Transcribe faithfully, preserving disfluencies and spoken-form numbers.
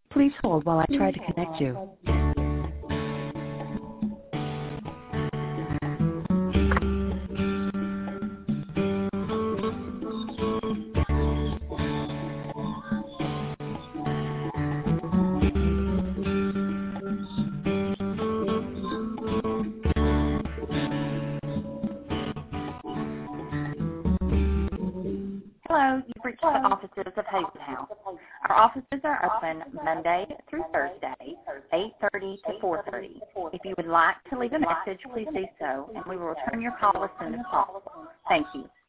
Please hold while I try to connect you. Hello, you've reached the offices of Hazen House. Our offices are open Monday through Thursday, eight thirty to four thirty. If you would like to leave a message, please do so, and we will return your call as soon as possible. Thank you.